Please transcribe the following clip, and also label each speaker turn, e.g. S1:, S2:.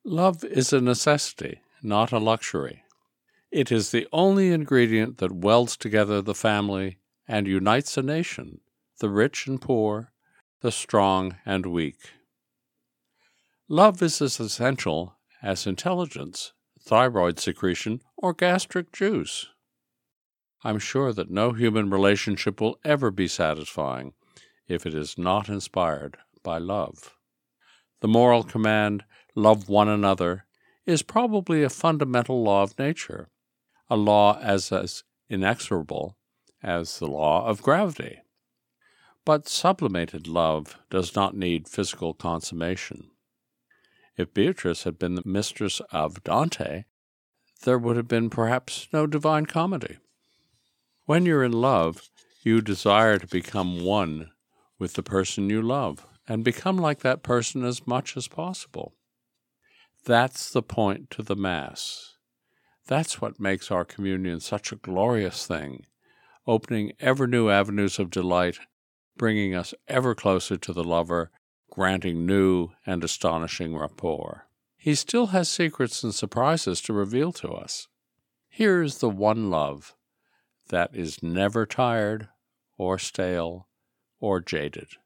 S1: Love is a necessity, not a luxury. It is the only ingredient that welds together the family and unites a nation, the rich and poor, the strong and weak. Love is as essential as intelligence, thyroid secretion, or gastric juice. I'm sure that no human relationship will ever be satisfying if it is not inspired by love. The moral command, "Love one another," is probably a fundamental law of nature, a law as inexorable as the law of gravity. But sublimated love does not need physical consummation. If Beatrice had been the mistress of Dante, there would have been perhaps no Divine Comedy. When you're in love, you desire to become one with the person you love and become like that person as much as possible. That's the point to the Mass. That's what makes our communion such a glorious thing, opening ever new avenues of delight, bringing us ever closer to the lover, granting new and astonishing rapport. He still has secrets and surprises to reveal to us. Here is the one love that is never tired or stale or jaded.